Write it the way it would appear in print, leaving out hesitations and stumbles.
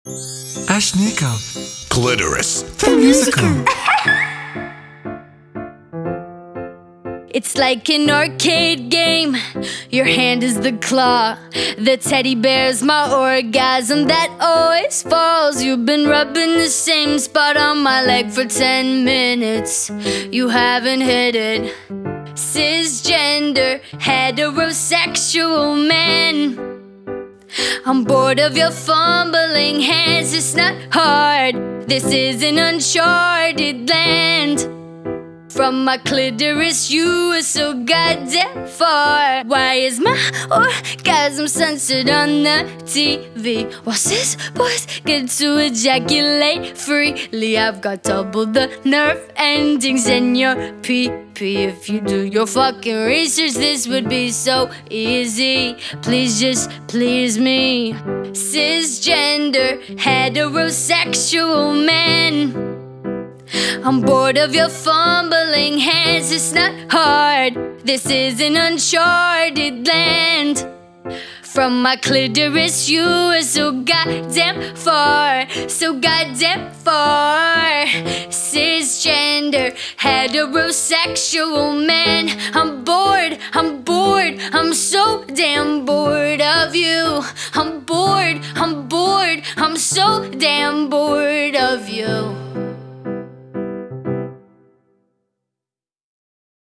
Ashnika, Clitoris. the musical. It's like an arcade game. Your hand is the claw. The teddy bear's my orgasm that always falls. You've been rubbing the same spot on my leg for 10 minutes. You haven't hit it. Cisgender, heterosexual man. I'm bored of your fumbling hands. It's not hard. This is an uncharted land. From my clitoris, you are so goddamn far. Why is my orgasm censored on the TV? While cis boys get to ejaculate freely, I've got double the nerve endings in your pee-pee. If you do your fucking research, this would be so easy. Please just please me. Cisgender, heterosexual man. I'm bored of your fumbling hands. It's not hard. This is an uncharted land. From my clitoris, you are so goddamn far. So goddamn far. Cisgender, heterosexual man. I'm bored, I'm so damn bored of you. I'm bored, I'm so damn bored of you.